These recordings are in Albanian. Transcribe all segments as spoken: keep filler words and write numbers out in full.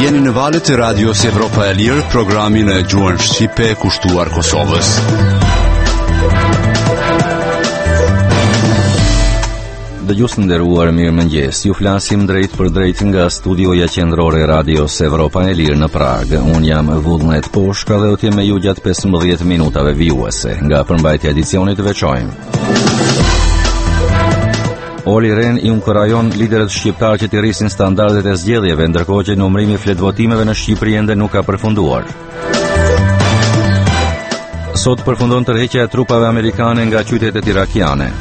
Jeni në valët e radios Evropa e Lirë, programin e gjuhën shqipe kushtuar Kosovës. Dëgjues të nderuar, mirëmëngjes. Ju flasim drejt për drejt nga studioja qendrore e radios Evropa e Lirë në Prag. Unë jam Vullnet Poshka dhe do të jem me ju gjatë pesëmbëdhjetë minutave vijuese. Nga përmbajtja e edicionit veçojmë. Oli Rehn i inkurajon liderët shqiptar që të rrisin standardet e zgjedhjeve, ndërkohë që numërimi i fletvotimeve në Shqipëri ende nuk ka përfunduar. Sot përfundon tërheqja e trupave amerikane nga qytetet irakiane.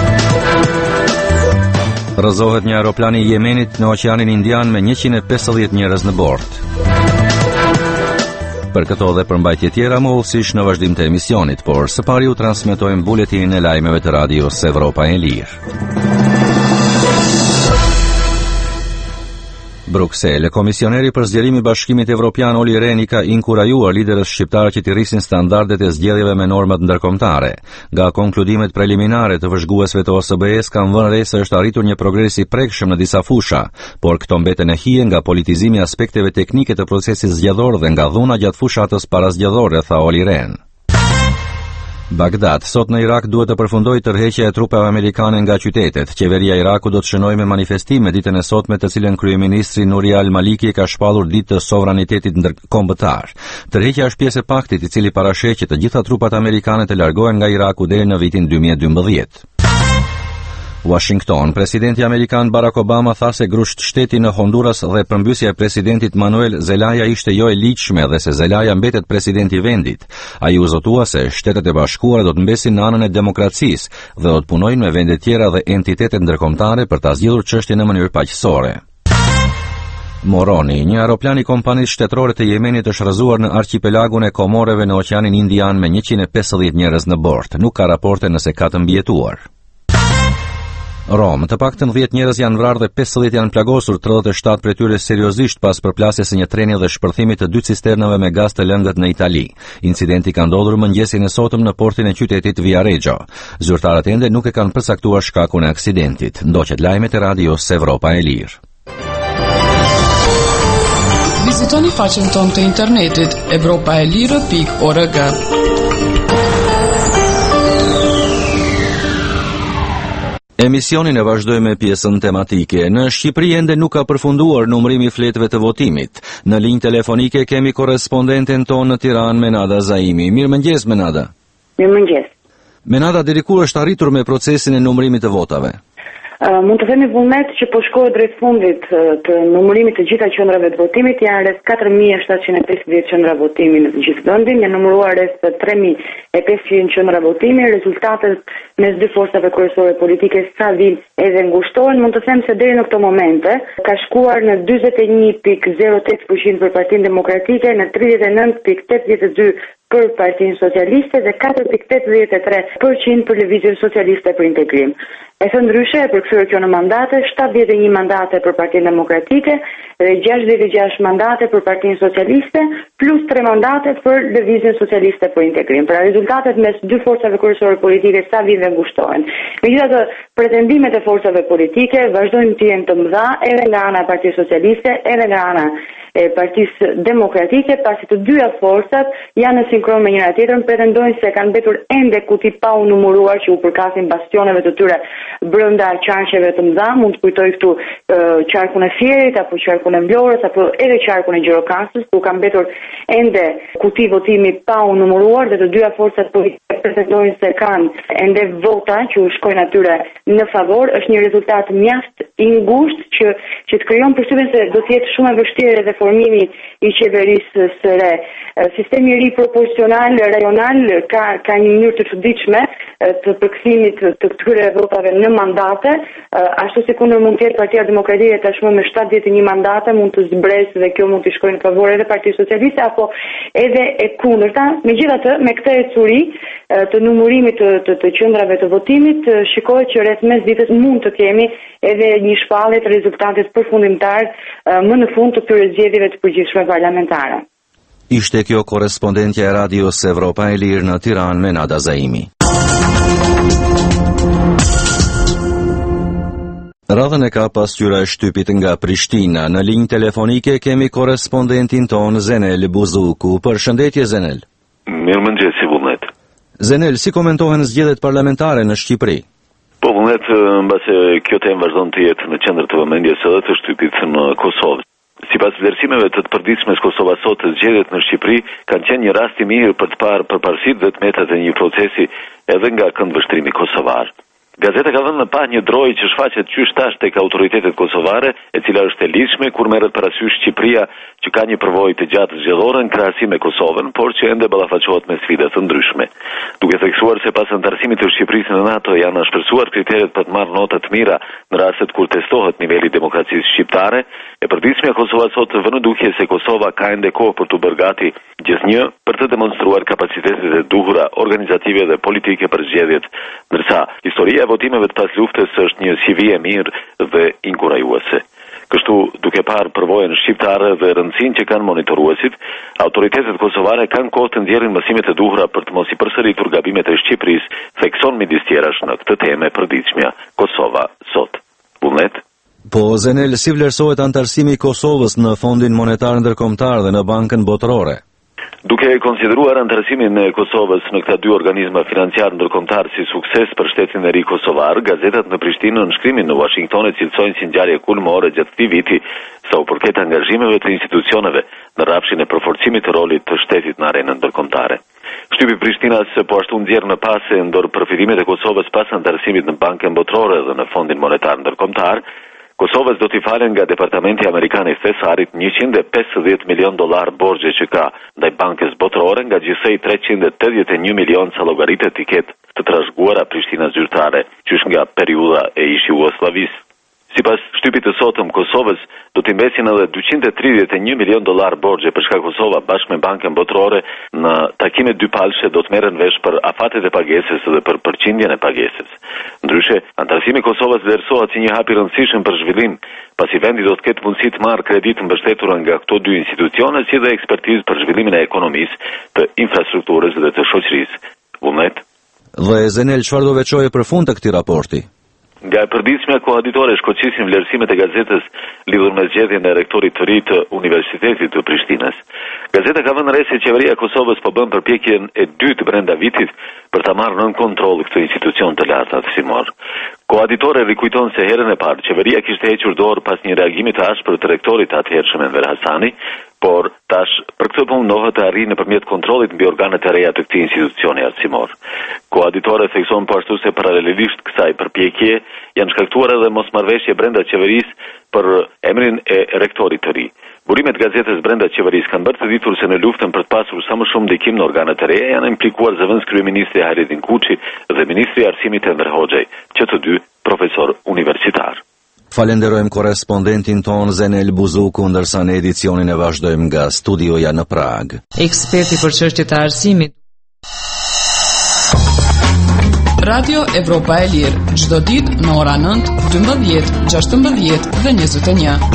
Rrëzohet një aeroplan i Jemenit në Oqeanin Indian me njëqind e pesëdhjetë njerëz në bord. Për këto dhe përmbajtje tjera më ullësish në vazhdim të emisionit, por së pari u transmetojmë buletinin e lajmeve të radios Evropa e Lirë. Bruxelles, komisioneri për zgjerimi i Bashkimit Evropian Oli Rehn i ka inkurajuar liderët shqiptar që të rrisin standardet e zgjedhjeve me normat ndërkombëtare. Nga konkludimet preliminare të vëzhguesve të O S B E-s kanë vënë re se është arritur një progres i prekshëm në disa fusha, por këto mbeten e hije nga politizimi i aspekteve teknike të procesit zgjedhor dhe nga dhuna gjatë fushatës parazgjedhore, tha Oli Rehn. Bagdad, sot në Irak duhet të përfundoj tërheqja e trupave amerikane nga qytetet. Qeveria e Irakut do të shënojë me manifestime ditën e sotme, të cilën kryeministri Nouri al-Maliki ka shpallur ditë të sovranitetit ndërkombëtar. Tërheqja është pjesë e paktit i cili parasheh që të gjitha trupat amerikane të largohen nga Iraku deri në vitin dy mijë e dymbëdhjetë. Washington, presidenti amerikan Barack Obama tha se grusht shteti në Honduras dhe përmbysja e presidentit Manuel Zelaya ishte jo e ligjshme dhe se Zelaya mbetet presidenti i vendit. Ai u zotua se Shtetet e Bashkuara do të mbesin në anën e demokracisë dhe do të punojnë me vende tjera dhe entitete ndërkombëtare për ta zgjidhur çështjen në mënyrë paqësore. Moroni, një aeroplan i kompanisë shtetërore të Jemenit është rrëzuar në arqipelagun e Komoreve në Oqeanin Indian me njëqind e pesëdhjetë njerëz në bord. Nuk ka raporte nëse ka të mbijetuar. Rom, të paktën dhjetë njerëz janë vrarë dhe pesëdhjetë janë plagosur, tridhjetë e shtatë prej tyre seriozisht pas përplasjes së një treni dhe shpërthimit të dy cisternave me gaz të lëngët në Itali. Incidenti ka ndodhur mëngjesin e sotëm në portin e qytetit Viareggio. Zyrtarët ende nuk e kanë përcaktuar shkakun e aksidentit. Ndoqet lajmet e radios Evropa e Lirë. Vizitoni faqen tonë të internetit evropa e lirë pikë org. Emisionin e vazhdojmë me pjesën tematike. Në Shqipëri ende nuk ka përfunduar numërimi i fletëve të votimit. Në linjë telefonike kemi korrespondenten tonë në Tiranë, Menada Zaimi. Mirëmëngjes, Menada. Mirëmëngjes. Menada, deri kur është arritur me procesin e numërimit të votave? Uh, mund të themi vullnet që po shkohet drejt fundit uh, të numërimit të gjitha qendrave të votimit. Janë rreth katër mijë e shtatëqind e pesëdhjetë qendra votimi në gjithë vendin, janë numëruar rreth tre mijë e pesëqind qendra votimi. Rezultatet mes dy forcave kryesore politike sa vin edhe ngushtohen. Mund të them se deri në këtë moment ka shkuar në dyzet e një pikë zero tetë përqind për Partinë Demokratike, në tridhjetë e nëntë pikë tetëdhjetë e dy për Partinë Socialiste dhe katër pikë tetëdhjetë e tre përqind për Lëvizjen Socialiste për Integrim. E thë ndryshe e përkthyer kjo në mandate, shtatëdhjetë e një mandate për Partinë Demokratike dhe gjashtëdhjetë e gjashtë mandate për Partinë Socialiste, plus tre mandate për Lëvizjen Socialiste për Integrim. Pra rezultatet mes dy forcave kryesore politike sa vijnë dhe ngushtohen. Megjithatë, pretendimet e forcave politike vazhdojnë të jenë të mëdha edhe nga ana e Partisë Socialiste, edhe nga ana e Partisë Demokratike, pasi të dyja forcat janë në sinkron me njëra tjetrën, pretendojnë se kanë mbetur ende kuti pa u numëruar që u përkasin bastioneve të tyre brenda qarqeve të mëdha. Mund të kujtoj këtu uh, qarkun e Fierit, apo qarkun e Vlorës, apo edhe qarkun e Gjirokastës, ku kanë mbetur ende kuti votimi pa u numëruar dhe të dyja forcat politike pretendojnë se kanë ende vota që u shkojnë atyre në favor. Është një rezultat mjaft i ngushtë që që të krijon përshtypjen se do të jetë shumë e vështirë dhe formimi i qeverisë së re. Sistemi i ri proporcional rajonal ka ka një mënyrë të çuditshme të përkthimit të këtyre votave në mandate, ashtu si kundër mund të jetë Partia Demokratike tashmë me shtatëdhjetë e një mandate mund të zbresë dhe kjo mund të shkojë në favor edhe Partisë Socialiste apo edhe e kundërta. Megjithatë, me këtë ecuri të numërimit të, të, të qendrave të votimit, shikohet që rreth mesditës mund të kemi edhe një shpallje të rezultatit përfundimtar më në fund të këtyre zgjedhjeve të përgjithshme parlamentare. Ishte kjo korrespondentja e radios Evropa e Lirë në Tiranë, Menada Zaimi. Rreth radhën e ka pasqyra e shtypit nga Prishtina. Në linjë telefonike kemi korrespondentin ton Zenel Buzuku. Përshëndetje Zenel. Mirëmëngjes, si vullnet. Zenel, si komentohen zgjedhjet parlamentare në Shqipëri? Po vullnet, mbase kjo temë vazhdon të jetë në qendër të vëmendjes edhe të shtypit në Kosovë. Sipas vlerësimeve të të përditshme të Kosovës sot, zgjedhjet në Shqipëri kanë qenë një rast i mirë për të parë përparësitë dhe të metat e një procesi edhe nga këndvështrimi kosovar. Gazeta ka vënë në pa një drojë që shfaqet qysh tash tek autoritetet kosovare, e cila është e lidhshme kur merret parasysh Shqipëria, që ka një përvojë të gjatë zgjedhore në krahasim me Kosovën, por që ende ballafaqohet me sfida të ndryshme. Duke theksuar se pas antarësimit të Shqipërisë në NATO janë shpresuar kriteret për të marrë nota të mira në rastet kur testohet niveli i demokracisë shqiptare, e përditshmja e Kosovës sot vënë duke se Kosova ka ende kohë për të bërë gati gjithnjë për të demonstruar kapacitetet e duhura organizative dhe politike për zgjedhjet, ndërsa historia e votimeve të pas luftës është një C V e mirë dhe inkurajuese. Kështu, duke parë përvojën shqiptare dhe rëndësinë që kanë monitoruesit, autoritetet kosovare kanë kohë të nxjerrin mësimet e duhura për të mos i përsëritur gabimet e Shqipërisë, thekson midis tjerash në këtë temë e përditshmja Kosova sot. Vullnet. Po, Zenel, si vlerësohet antarësimi i Kosovës në Fondin Monetar Ndërkombëtar dhe në Bankën Botërore? Duke konsideruar antarësimin e Kosovës në këta dy organizma financiar ndërkombëtar si sukses për shtetin e ri kosovar, gazetat në Prishtinë në nënshkrimin në Washington e cilësojnë si ngjarje kulmore gjatë këtij viti sa u përket angazhimeve të institucioneve në rrafshin e përforcimit të rolit të shtetit në arenën ndërkombëtare. Shtypi Prishtinas po ashtu nxjerr në pase ndër përfitimet e Kosovës pas antarësimit në Bankën Botërore dhe në Fondin Monetar Ndërkombëtar, Kosovës do t'i falen nga Departamenti Amerikan i Thesarit njëqind e pesëdhjetë milion dollar borxhe që ka ndaj Bankës Botërore, nga gjithsej treqind e tetëdhjetë e një milion sa llogaritë etiket të trashëguara Prishtina zyrtare, qysh nga periudha e ish Jugosllavisë. Sipas shtypit të sotëm, Kosovës do t'i mbesin edhe dyqind e tridhjetë e një milion dollar borxhe për shkak Kosova bashkë me Bankën Botërore në takime dypalshe do të merren vesh për afatet e pagesës dhe për përqindjen e pagesës. Ndryshe, antarësimi i Kosovës vlerësohet si një hap i rëndësishëm për zhvillim, pasi vendi do të ketë mundësi të marrë kreditë mbështetur nga këto dy institucione, si dhe ekspertizë për zhvillimin e ekonomisë, të infrastrukturës dhe të shoqërisë. Vullnet. Dhe Zenel, çfarë do veçojë për fund të këtij raporti? Nga e përditshmja koaditore shkoqisin vlerësimet e gazetës lidhur me zgjedhjen e rektorit të ri të Universitetit të Prishtinës. Gazeta ka vënë re se qeveria e Kosovës po bën përpjekjen e dytë brenda vitit për ta marrë nën kontroll këtë institucion të lartë aftësimor. Koaditore rikujton se herën e parë qeveria kishte hequr dorë pas një reagimi të ashpër të rektorit të atëhershëm Enver Hasani, por tash për këtë punë nohet të arrijë nëpërmjet kontrollit mbi organet e reja të këtij institucioni arsimor. Koaditore thekson po ashtu se paralelisht kësaj përpjekje janë shkaktuar edhe mosmarrveshje brenda qeverisë për emrin e rektorit të ri. Burimet gazetës brenda qeverisë kanë bërë të ditur se në luftën për të pasur sa më shumë ndikim në organet e reja janë implikuar zëvendës kryeministri Hajredin Kuçi dhe ministri i arsimit Enver Hoxhaj, që të dy profesor universitar. Falenderojmë korrespondentin ton Zenel Buzuku, ndërsa në edicionin e vazhdojmë nga studioja në Prag. Eksperti për çështjet e arsimit. Radio Evropa e Lirë, çdo ditë në ora nëntë, dymbëdhjetë, gjashtëmbëdhjetë dhe njëzet e një.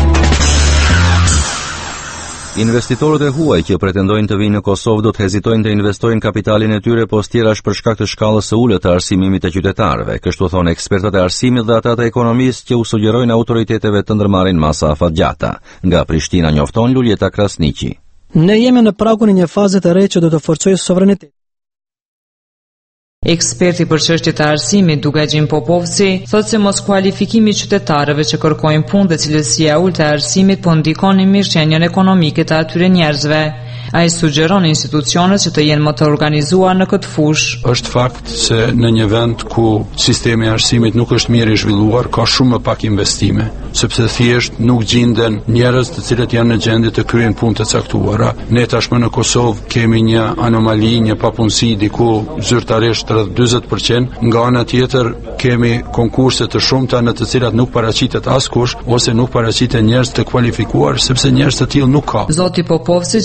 Investitorët e huaj që pretendojnë të vinë në Kosovë do të hezitojnë të investojnë kapitalin e tyre post tjerash për shkak të shkallës së ulët të arsimimit të qytetarëve, kështu thonë ekspertët e arsimit dhe ata të ekonomisë që u sugjerojnë autoriteteve të ndërmarrin masa afatgjata. Nga Prishtina njofton Luljeta Krasniqi. Ne jemi në pragun e një faze të re që do të forcojë suverenitet. Eksperti për çështjet e arsimit Dugaxhin Popovci thotë se mos kualifikimi i qytetarëve që kërkojnë punë dhe cilësia e ulët e arsimit po ndikon në mirëqenien ekonomike të atyre njerëzve. Ai sugjeron institucionet që të jenë më të organizuar në këtë fushë. Është fakt se në një vend ku sistemi i arsimit nuk është mirë i zhvilluar, ka shumë më pak investime, sepse thjesht nuk gjenden njerëz të cilët janë në gjendje të kryejnë punë të caktuara. Ne tashmë në Kosovë kemi një anomali, një papunësi diku zyrtarisht rreth dyzet përqind, nga ana tjetër kemi konkurse të shumta në të cilat nuk paraqitet askush ose nuk paraqitet njerëz të kualifikuar, sepse njerëz të tillë nuk ka. Zoti Popovci gjithashtu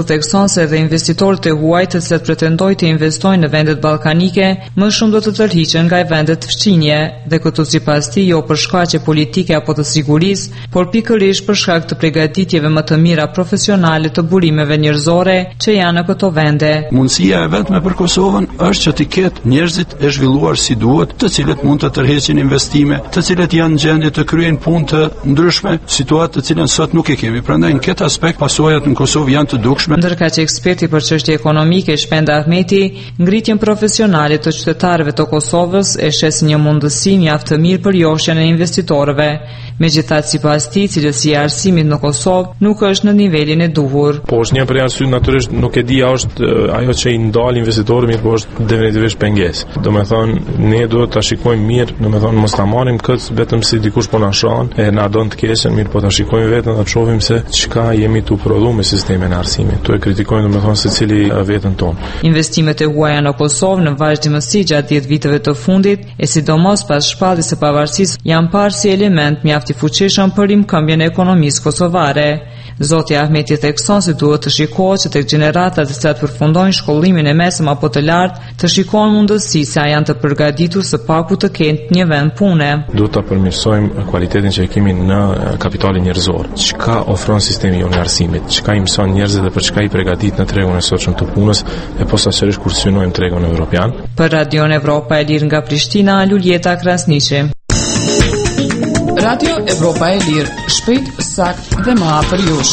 tekson se edhe investitorët e huaj të cilët pretendojnë të investojnë në vendet ballkanike më shumë do të tërhiqen nga vendet fqinje, dhe këtu sipas tij jo për shkaqe politike apo të sigurisë, por pikërisht për shkak të përgatitjeve më të mira profesionale të burimeve njerëzore që janë në këto vende. Mundësia e vetme për Kosovën është që të ketë njerëzit e zhvilluar si duhet, të cilët mund të tërheqin investime, të cilët janë në gjendje të kryejnë punë të ndryshme, situatë të cilën sot nuk e kemi. Prandaj në këtë aspekt pasojat në Kosovë janë të dukshme. Ndërka që eksperti për çështje ekonomike Shpenda Ahmeti, ngritjen profesionale të qytetarëve të Kosovës e shes një mundësi mjaft të mirë për joshjen e investitorëve. Megjithatë, sipas tij, cilësia e arsimit në Kosovë nuk është në nivelin e duhur. Po është një prej arsyeve natyrisht nuk e di a është ajo që i ndal investitorët, mirë po është definitivisht pengesë. Domethënë ne duhet ta shikojmë mirë, domethënë mos ta marrim këtë vetëm si dikush po na shon, e na don të keqen, mirë po ta shikojmë vetëm dhe të shohim se çka jemi tu prodhuar me sistemin e arsimit. Tu e kritikojmë domethënë secili veten tonë. Investimet e huaja në Kosovë në vazhdimësi gjatë dhjetë viteve të fundit, e sidomos pas shpalljes së pavarësisë, janë parë si element mjaft i fuqishëm për rimkëmbjen e ekonomisë kosovare. Zoti Ahmeti thekson se duhet të shikohet që tek gjeneratat të cilat përfundojnë shkollimin e mesëm apo të lartë, të shikohen mundësi se a janë të përgatitur së paku të kenë një vend pune. Duhet ta përmirësojmë cilëtetin që kemi në kapitalin njerëzor. Çka ofron sistemi jonë i arsimit, çka i mëson njerëzit dhe për çka i përgatit në tregun e sotshëm të punës, e posaçërisht kur synojmë tregun evropian. Për Radion Evropa e Lirë nga Prishtina, Luljeta Krasniqi. Radio Evropa e Lirë, shpejt, sakt dhe më afër jush.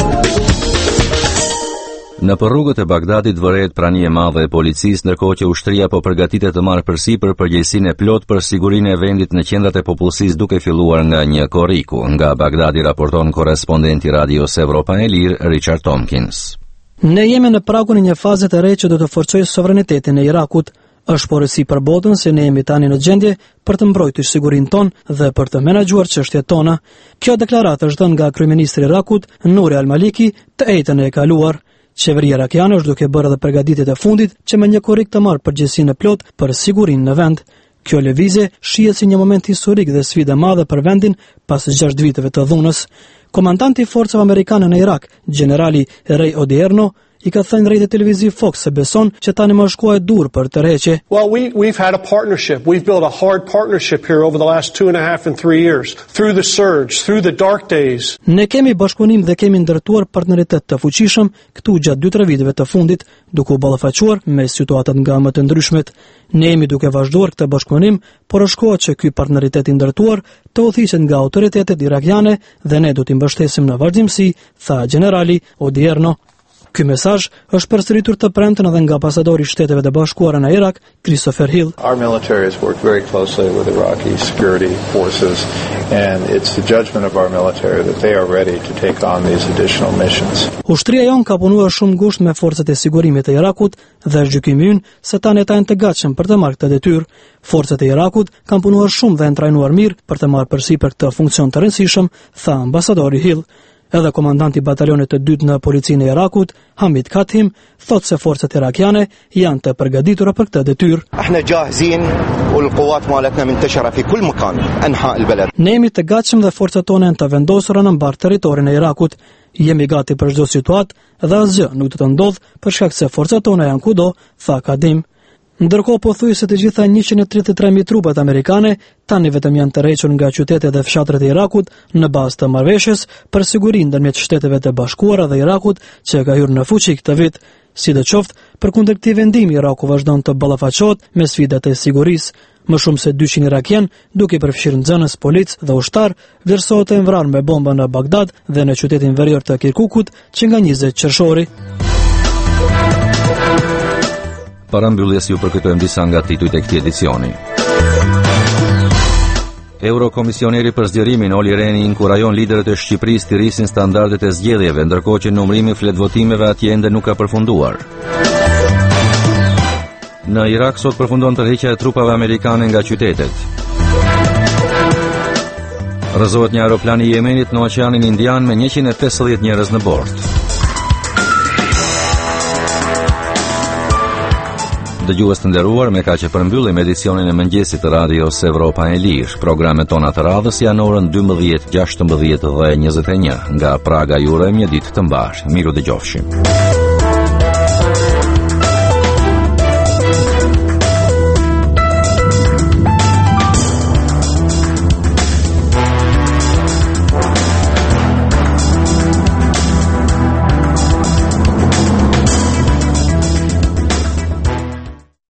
Në për rrugët e Bagdadit vëret prani e madhe e policisë, ndërkohë që ushtria po përgatitet të marrë përsipër përgjegjësinë e plot për sigurinë e vendit në qendrat e popullsisë, duke filluar nga një korriku. Nga Bagdadi raporton korrespondenti Radios Evropa e Lirë, Richard Tompkins. Ne jemi në pragun e një faze të re që do të forcojë sovranitetin e Irakut. Është porosi për botën se ne jemi tani në gjendje për të mbrojtur sigurinë tonë dhe për të menaxhuar çështjet tona. Kjo deklaratë është dhënë nga kryeministri i Irakut, Nouri al-Maliki, të ejtën e kaluar. Qeveria irakiane është duke bërë edhe përgatitjet e fundit që me një korrik të marrë përgjegjësinë e plot për sigurinë në vend. Kjo lëvizje shihet si një moment historik dhe sfidë e madhe për vendin pas gjashtë viteve të dhunës. Komandanti i forcave amerikane në Irak, generali Ray Odierno, i ka thënë rrjetit televiziv Fox se beson që tani më shkuaj dur për tërheqje. Well, we we've had a partnership. We've built a hard partnership here over the last two and a half and three years through the surge, through the dark days. Ne kemi bashkëpunim dhe kemi ndërtuar partneritet të fuqishëm këtu gjatë dy tre viteve të fundit, duke u ballafaquar me situatat nga më të ndryshmet. Ne jemi duke vazhduar këtë bashkëpunim, por është koha që ky partneritet i ndërtuar të udhëhiqet nga autoritetet irakiane dhe ne do t'i mbështesim në vazhdimsi, tha generali Odierno. Ky mesazh është përsëritur të premten edhe nga ambasadori i Shteteve të Bashkuara në Irak, Christopher Hill. Our military has worked very closely with Iraqi security forces, and it's the judgment of our military that they are ready to take on these additional missions. Ushtria jon ka punuar shumë ngushtë me forcat e sigurimit të Irakut dhe është gjykimi ynë se tani ata janë të gatshëm për të marrë këtë detyrë. Forcat e Irakut kanë punuar shumë dhe janë trajnuar mirë për të marrë përsipër këtë funksion të rëndësishëm, tha ambasadori Hill. Edhe komandanti i batalionit të dytë në policinë e Irakut, Hamid Kathim, thot se forcat irakiane janë të përgatitura për këtë detyrë. Ne jemi të gatshëm dhe forcat tona janë të vendosura në mbar territorin e Irakut. Jemi gati për çdo situatë dhe asgjë nuk do të ndodh për shkak se forcat tona janë kudo, tha Kadim. Ndërkohë pothuajse të gjitha njëqind e tridhjetë e tre mijë trupat amerikane tani vetëm janë të rrequr nga qytetet dhe fshatrat e Irakut në bazë të marrëveshjes për sigurinë ndërmjet Shteteve të Bashkuara dhe Irakut që ka hyrë në fuqi këtë vit. Sidoqoftë, përkundër këtij vendimi Iraku vazhdon të ballafaqohet me sfidat e sigurisë. Më shumë se dyqind irakian, duke përfshirë nxënës, policë dhe ushtar, vlerësohet të vrarë me bomba në Bagdad dhe në qytetin verior të Kirkukut që nga njëzet qershori. Parambylljes ju përkujtojmë disa nga titujt e këtij edicioni. Eurokomisioneri për zgjerimin Olli Rehni inkurajon liderët e Shqipërisë të rrisin standardet e zgjedhjeve, ndërkohë që numërimi i fletvotimeve atje ende nuk ka përfunduar. Në Irak sot përfundon tërheqja e trupave amerikane nga qytetet. Rrëzohet një aeroplan i Yemenit në Oqeanin Indian me njëqind e pesëdhjetë njerëz në bord. Dëgjues të nderuar, me kaq e përmbyllim edicionin e mëngjesit të Radios Evropa e Lirë. Programet tona të radhës janë orën dymbëdhjetë, gjashtëmbëdhjetë dhe njëzet e një. Nga Praga ju urojmë një ditë të mbar. Miru dëgjofshim.